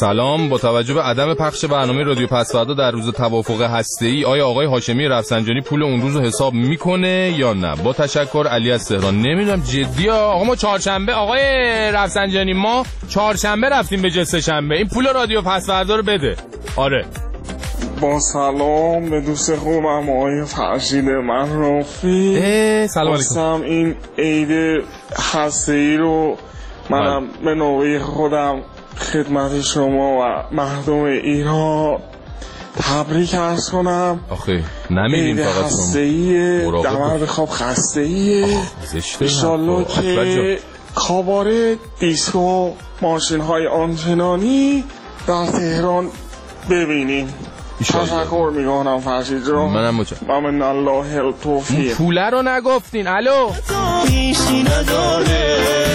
سلام، با توجه به عدم پخش برنامه رادیو پسوردا در روز توافق هسته‌ای آیا آقای هاشمی رفسنجانی پول اون روز رو حساب میکنه یا نه؟ با تشکر، علی از تهران. نمیدونم جدی آقا، ما چهارشنبه آقای رفسنجانی ما چهارشنبه رفتیم به جای سه‌شنبه. این پول رادیو پسوردا رو بده. آره. با سلام به دوست خوبم آقای فرشید منرافی. سلام علیکم. این عید هسته‌ای رو منم به نوبه خودم خدمت شما و مردم ایران تبریک عرض کنم. آخه نمیدیم عید فقط هسته‌ای دمر بخواب خسته‌ای انشالله که کاباره دیسکو ماشین های آنتنانی در تهران ببینیم. تشکر میکنم فرشید جان. منم من الله التوفیق. پوله رو نگفتین. الو چیشی نداره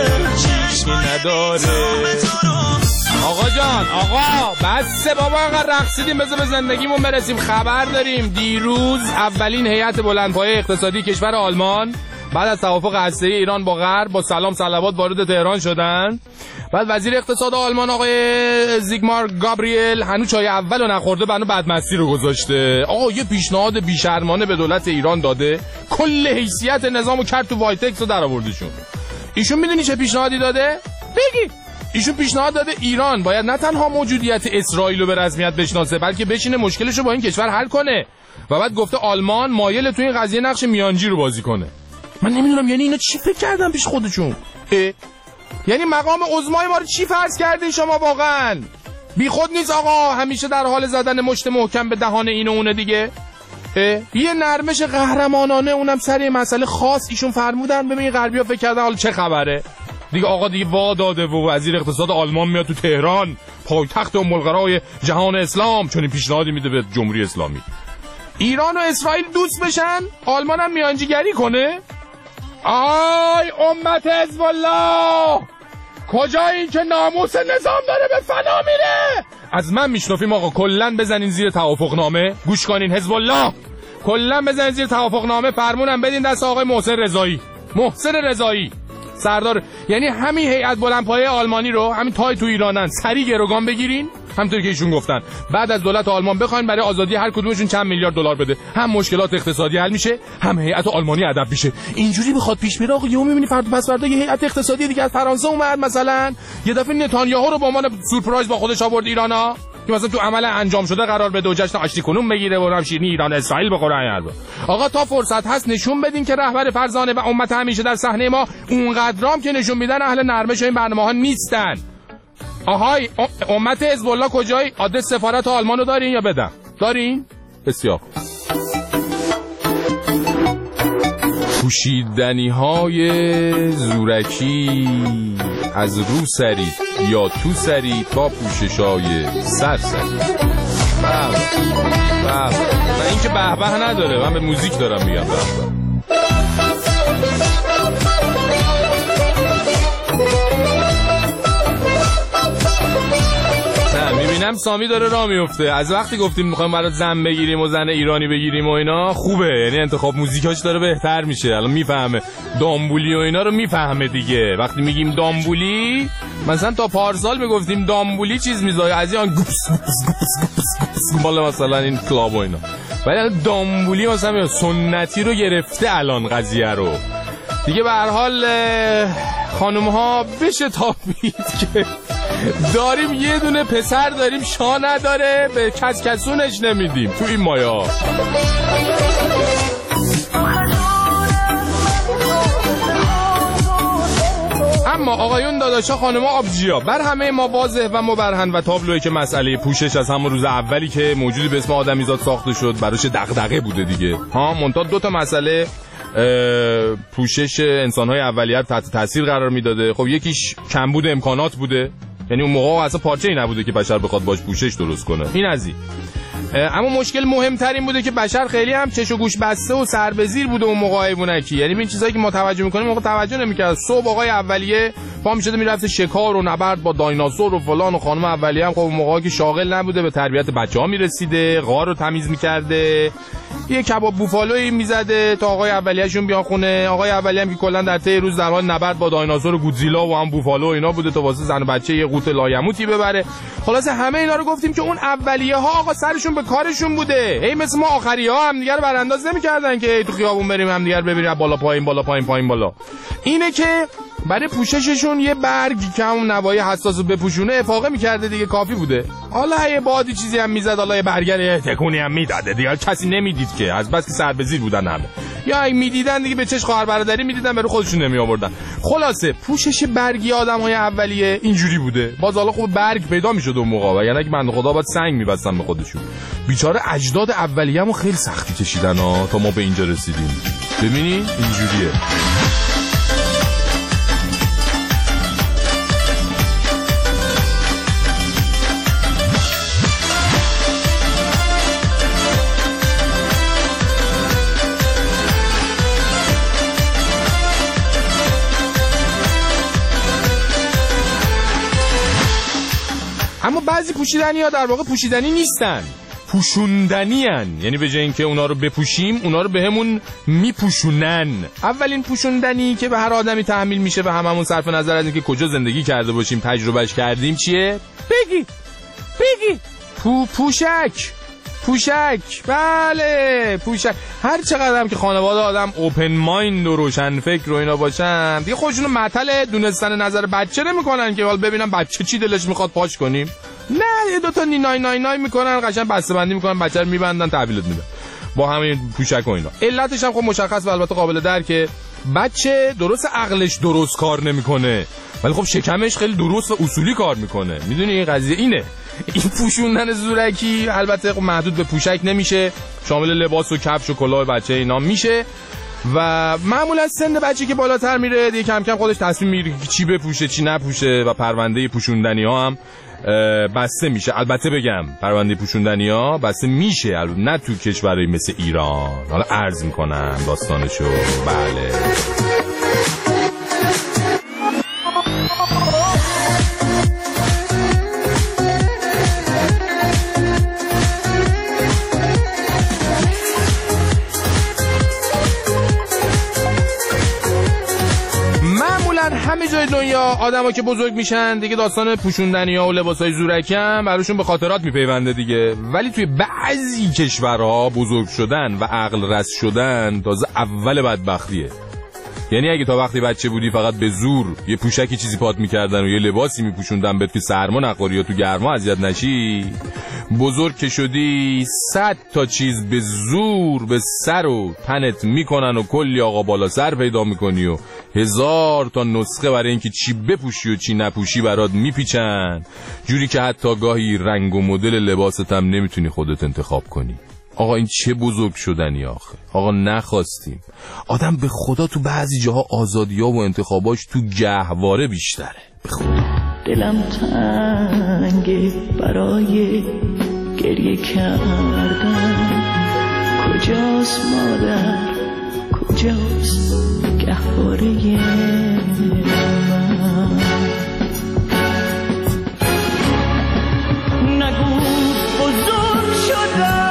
آقا جان، آقا بسه بابا، انقدر رقصیدیم، بذار به زندگیمون برسیم. خبر داریم دیروز اولین هیئت بلندپایه اقتصادی کشور آلمان بعد از توافق هسته‌ای ایران با غرب با سلام صلوات وارد تهران شدن. بعد وزیر اقتصاد آلمان آقای زیگمار گابریل هنوز چای اولو نخورده بنو بدمستی رو گذاشته. آقا یه پیشنهاد بیشرمانه به دولت ایران داده، کل حیثیت نظامو کرد تو وایتکس رو در آوردشون. ایشون میدونی چه پیشنهادی داده؟ بگی. ایشون پیشنهاد داده ایران باید نه تنها موجودیت اسرائیل رو به رسمیت بشناسه بلکه بشینه مشکلش رو با این کشور حل کنه. و بعد گفته آلمان مایل تو این قضیه نقش میانجی رو بازی کنه. من نمیدونم یعنی اینا چی فکر کردن پیش خودشون؟ یعنی مقام عظمای ما رو چی فرض کردین شما واقعا؟ بی خود نیست آقا همیشه در حال زدن مشت محکم به دهان این و اونه دیگه. یه نرمش قهرمانانه اونم سر مسئله خاص ایشون فرمودن. ببین غربی‌ها فکر کردن حالا چه خبره دیگه. آقا دیگه وا داده و وزیر اقتصاد آلمان میاد تو تهران، پایتخت ام القرای جهان اسلام، چون این پیشنهادی میده به جمهوری اسلامی ایران و اسرائیل دوست بشن، آلمان هم میانجیگری کنه. آی امت حزب الله، کجا این که ناموس نظام داره به فنا میره؟ از من میشنفیم آقا، کلن بزنین زیر توافقنامه. گوش کنین حزب الله، کلن بزنین زیر توافقنامه، فرمونم بدین دست آقای محسن رضایی سردار، یعنی همین هیئت بلندپایه آلمانی رو، همین تای تو ایرانن، سری گروگان بگیرین، همونطوری که ایشون گفتن، بعد از دولت آلمان بخواین برای آزادی هر کدومشون چند میلیارد دلار بده، هم مشکلات اقتصادی حل میشه، هم هیئت آلمانی ادب میشه. اینجوری بخواد پیش بره آقا، یهو میبینی فردا یه هیئت اقتصادی دیگه از فرانسه اومد، مثلا یه دفعه نتانیاهو رو به عنوان سورپرایز با خودش آورد ایرانا، که مثلا تو عمل انجام شده قرار بده و جشن آشتی کنون بگیره و هم شیرینی ایران اسرائیل بخوره. آقا تا فرصت هست نشون بدین که رهبر فرزانه و امت همیشه در صحنه ما اونقدرام که نشون میدن اهل نرمش این برنامه‌ها نیستن. آهای امت حزب الله کجایی؟ آدرس سفارت آلمان رو دارین یا بدم؟ دارین؟ بسیار. پوشیدنی های زورکی از رو سرید یا تو سرید با پوشش های سر سرید. و این که به نداره، من به موزیک دارم میگم به. میبینم سامی داره راه میفته. از وقتی گفتیم میخوایم برای زن بگیریم و زن ایرانی بگیریم و اینا خوبه، یعنی انتخاب موزیکاش داره بهتر میشه. الان میفهمه دامبولی و اینا رو میفهمه دیگه. وقتی میگیم دامبولی، مثلا تا پارسال میگفتیم دامبولی چیز میذاره از این بالا مثلا این کلاب و اینا، ولی دامبولی مثلا سنتی رو گرفته الان قضیه رو دیگه. به هر حال خانم ها بشه تابید که داریم یه دونه پسر داریم، شا نداره، به کسونش نمیدیم تو این مایا. اما آقایون داداشا خانم‌ها آبجیا، بر همه ما واضح و مبرهن و تابلوئه که مسئله پوشش از همون روز اولی که موجودی به اسم آدمیزاد ساخته شد براش دغدغه بوده دیگه. منتها دو تا مسئله پوشش انسان‌های اولیه تحت تاثیر قرار میداده. خب یکیش کمبود امکانات بوده، یعنی اون موقع اصلا پارچه‌ای نبوده که بشر بخواد باش پوشش درست کنه. این از این. اما مشکل مهمترین بوده که بشر خیلی هم چش و گوش بسته و سر به زیر بوده اون موقع حیوانکی. یعنی این چیزایی که ما توجه می‌کنیم موقع توجه نمی‌کرد. صبح آقای اولیه پا می‌شده میرفته شکار و نبرد با دایناسور و فلان، و خانم اولیه هم خب اون موقعی که شاغل نبوده به تربیت بچه‌ها میرسیده، غار رو تمیز می‌کرده. یه کباب بوفالویی میزده تا آقای اولیه‌شون بیان خونه. آقای اولیه هم که کلا در طی روز در حال نبرد با دایناسور و گودزیلا و هم بوفالو اینا بوده تا واسه زن و بچه یه قوت لایموتی ببره. خلاصه همه اینا رو گفتیم که اون اولیه ها آقا سرشون به کارشون بوده. هی مثل ما آخری‌ها هم دیگه رو برانداز نمی‌کردن که تو خیابون بریم هم دیگه ببینیم بالا پایین بالا پایین پایین بالا. اینه که برای پوشششون یه برگ که اون نوای حساسو بپوشونه افاقه میکرده دیگه، کافی بوده. حالا یه بادی چیزی هم میزد، حالا یه برگر تکونی هم میداده دیگه، کسی نمیدید که از بس که سر به زیر بودن همه، یا اگه میدیدن دیگه به چش خواهر برادری میدیدن برای خودشون نمی آوردن. خلاصه پوشش برگی آدمای اولیه اینجوری بوده. باز حالا خوب برگ پیدا میشد اون موقع، و یعنی که بنده خدا باید سنگ میبستن به خودشون. بیچاره اجداد اولیه‌مو خیلی سختی کشیدن ها تا ما به اینجا رسیدیم. ببینی اینجوریه. اما بعضی پوشیدنی ها در واقع پوشیدنی نیستن، پوشوندنی هن. یعنی به جای اینکه اونا رو بپوشیم اونا رو بهمون میپوشونن. اولین پوشوندنی که به هر آدمی تحمیل میشه و هممون صرف نظر از اینکه کجا زندگی کرده باشیم تجربهش کردیم چیه؟ بگی پوشک. بله پوشک. هر چقدر هم که خانواده آدم اوپن مایند و روشن فکر و اینا باشن دیگه خودشونو معطل دونستن نظر بچه نمیکنن که حالا ببینن بچه چی دلش میخواد پاش کنیم. نه، یه دوتا نای میکنن، قشنگ بسته‌بندی میکنن، بچه رو میبندن، تحویلت میدن با همین پوشک و اینا. علتش هم خب مشخص و البته قابل درکه. بچه درست عقلش درست کار نمیکنه ولی خب شکمش خیلی درست و اصولی کار میکنه. میدونی این قضیه اینه. این پوشوندن زورکی البته خب محدود به پوشک نمیشه، شامل لباس و کفش و کلاه بچه اینا میشه و معمولا سن بچه که بالاتر میره دیگه کم کم خودش تصمیم میگیره چی بپوشه چی نپوشه و پرونده پوشوندنی ها هم بسته میشه. البته بگم پرونده پوشوندنی ها بسته میشه، نه تو کشورهای مثل ایران. حالا عرض میکنم داستانشو. بله همه جای دنیا آدما که بزرگ میشن دیگه داستان پوشوندنی‌ها و لباسای زورکی هم براشون به خاطرات میپیونده دیگه. ولی توی بعضی کشورها بزرگ شدن و عقل رس شدن تازه اول بدبختیه. یعنی اگه تا وقتی بچه بودی فقط به زور یه پوشکی چیزی پات میکردن و یه لباسی میپوشوندن بهت که سرما نخوری یا تو گرما اذیت نشی، بزرگ که شدی 100 تا چیز به زور به سر و تنت میکنن و کلی آقا بالا سر پیدا میکنی و 1000 تا نسخه برای اینکه چی بپوشی و چی نپوشی برات میپیچن، جوری که حتی گاهی رنگ و مدل لباست هم نمیتونی خودت انتخاب کنی. آقا این چه بزرگ شدنی آخه. آقا نخواستیم. آدم به خدا تو بعضی جاها آزادی‌ها و انتخاباش تو گهواره بیشتره. به خدا دلم تنگه برای گریه کردن. کجاست مادر، کجاست گهواره من؟ نگو بزرگ شدم،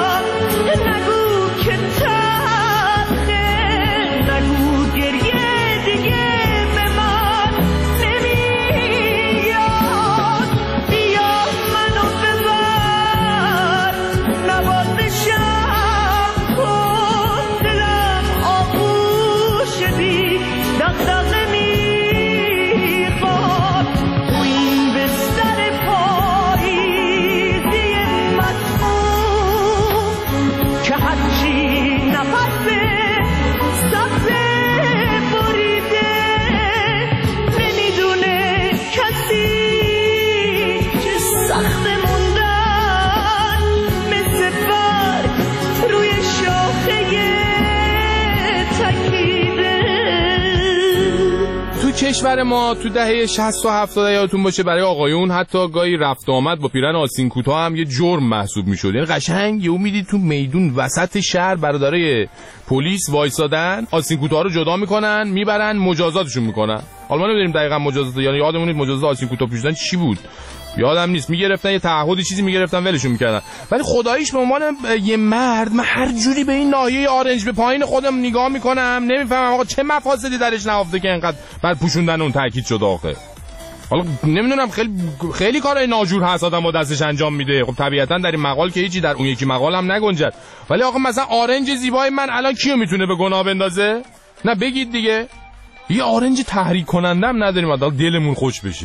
کشور ما تو دهه 60 و 70 یادتون باشه برای آقایون حتی گاهی رفت آمد با پیرن آستین کوتاه هم یه جرم محسوب میشد. یعنی قشنگ یهو میدید تو میدون وسط شهر برادرای پلیس وایسادن، آستین کوتاه رو جدا میکنن، میبرن مجازاتشون میکنن. حالا ما نمیدونیم دقیقاً مجازات، یعنی یادمون نیست مجازات آستین کوتاه پوشیدن چی بود. یادم نیست میگرفتن یه تعهدی چیزی میگرفتن ولشون میکردن. ولی خداییش به عنوان یه مرد من هر جوری به این ناحیه آرنج به پایین خودم نگاه میکنم نمیفهمم آقا چه مفاسدی درش نهفته که انقدر بر پوشوندن اون تاکید شده آخه. حالا نمیدونم خیلی کارهای ناجور هست آدم با دستش انجام میده. خب طبیعتا در این مقال که هیچی در اون یکی مقال هم نگنجد. ولی آقا مثلا آرنج زیبای من الان کیو میتونه به گناه بندازه؟ نه بگید دیگه. یه آرنج تحریک کننده هم نداریم حداقل دلمون خوش بشه.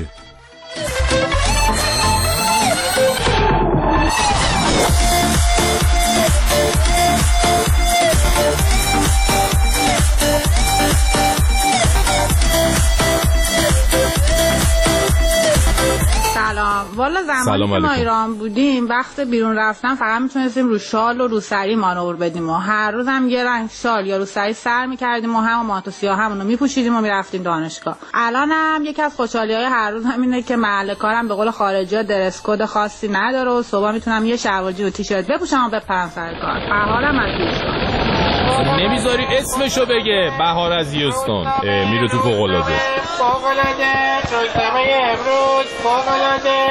والا زمانی که ما ایران بودیم وقت بیرون رفتن فقط میتونستیم رو شال و رو سری مانور بدیم و هر روز هم یه رنگ شال یا رو سری سر میکردیم و هم مانتو سیاه همونو میپوشیدیم و میرفتیم دانشگاه. الان هم یکی از خوشحالی‌های هر روز همینه که محل کارم به قول خارجی‌ها درس کد خاصی نداره و صبح میتونم یه شلوار جین و تیشرت بپوشم و بپرم سر کار. بهارم از هیوستون. نمیذاری اسمشو بگه. بهار از هیوستون میره تو فوق‌العاده. فوق‌العاده روزنامه امروز فوق‌العاده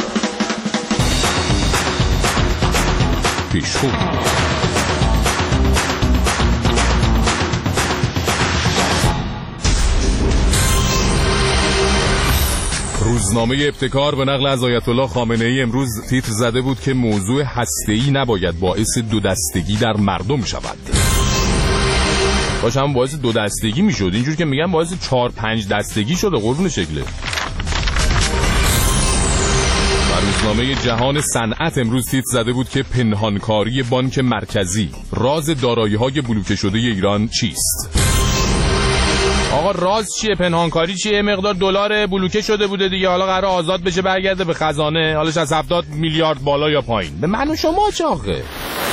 پیشخو. روزنامه ابتکار به نقل از آیت الله خامنه ای امروز تیتر زده بود که موضوع هسته‌ای نباید باعث دو دستگی در مردم شود. باشه هم باعث دو دستگی میشد، اینجور که میگن باعث 4-5 دستگی شده قربون شکله. روزنامه جهان صنعت امروز تیتر زده بود که پنهانکاری بانک مرکزی، راز دارایی‌های بلوکه شده ایران چیست؟ آقا راز چیه؟ پنهانکاری چیه؟ مقدار دلار بلوکه شده بوده دیگه، حالا قرار آزاد بشه برگرده به خزانه، حالش از 70 میلیارد بالا یا پایین. به من و شما چه آخه؟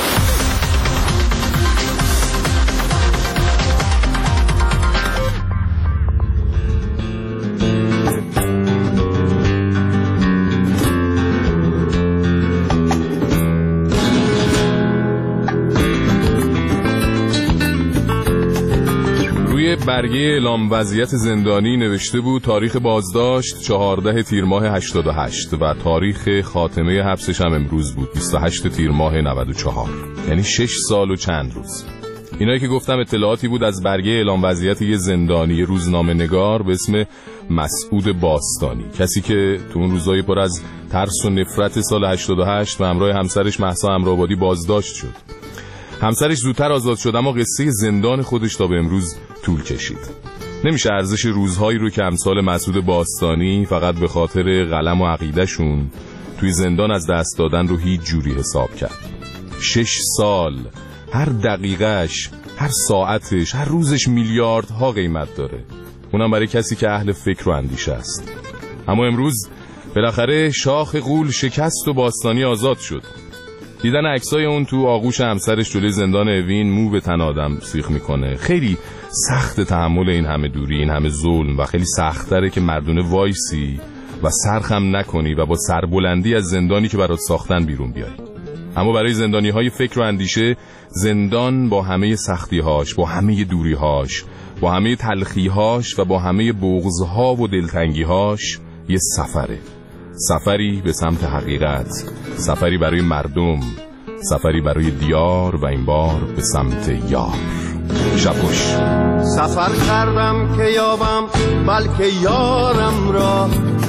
برگه اعلام وضعیت زندانی نوشته بود تاریخ بازداشت 14 تیر ماه 88 و تاریخ خاتمه حبسش هم امروز بود 28 تیر ماه 94، یعنی 6 سال و چند روز. اینایی که گفتم اطلاعاتی بود از برگه اعلام وضعیت یه زندانی روزنامه نگار به اسم مسعود باستانی، کسی که تو اون روزای پر از ترس و نفرت سال 88 به همراه همسرش مهسا امرآبادی بازداشت شد. همسرش زودتر آزاد شد اما قصه زندان خودش تا به امروز طول کشید. نمیشه ارزش روزهایی رو که امثال مسعود باستانی فقط به خاطر قلم و عقیدهشون توی زندان از دست دادن رو هیچ جوری حساب کرد. 6 سال، هر دقیقهش، هر ساعتش، هر روزش میلیاردها قیمت داره، اونم برای کسی که اهل فکر و اندیشه است. اما امروز بالاخره شاخ غول شکست و باستانی آزاد شد. دیدن عکسای اون تو آغوش همسرش جلوی زندان اوین مو به تن آدم سیخ میکنه. خیلی سخت تحمل این همه دوری، این همه ظلم و خیلی سخت‌تره که مردونه وایسی و سرخم نکنی و با سربلندی از زندانی که برات ساختن بیرون بیای. اما برای زندانی‌های فکر و اندیشه زندان با همه سختی‌هاش، با همه دوری‌هاش، با همه تلخی‌هاش و با همه بغض‌ها و دلتنگی‌هاش یه سفره. سفری به سمت حقیقت، سفری برای مردم، سفری برای دیار و این بار به سمت یار. شبوش سفر کردم که یابم بلکه یارم را،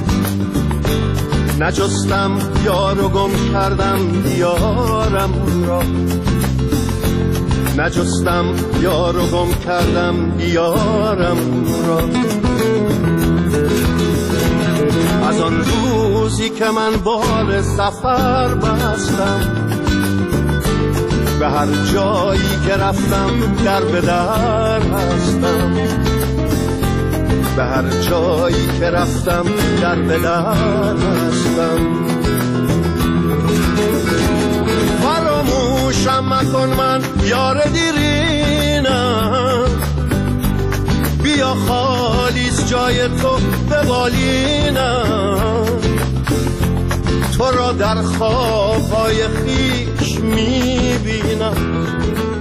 نجستم یار و گم کردم دیارم را، نجستم یار و گم کردم دیارم را. از آن روزی که من بار سفر بستم، به هر جایی که رفتم در به در هستم، به هر جایی که رفتم در به در هستم. فراموشم مکن من یار دیرینم، بیا خالیست جای تو به بالینم، تو را در خوابهای خیش میبینم.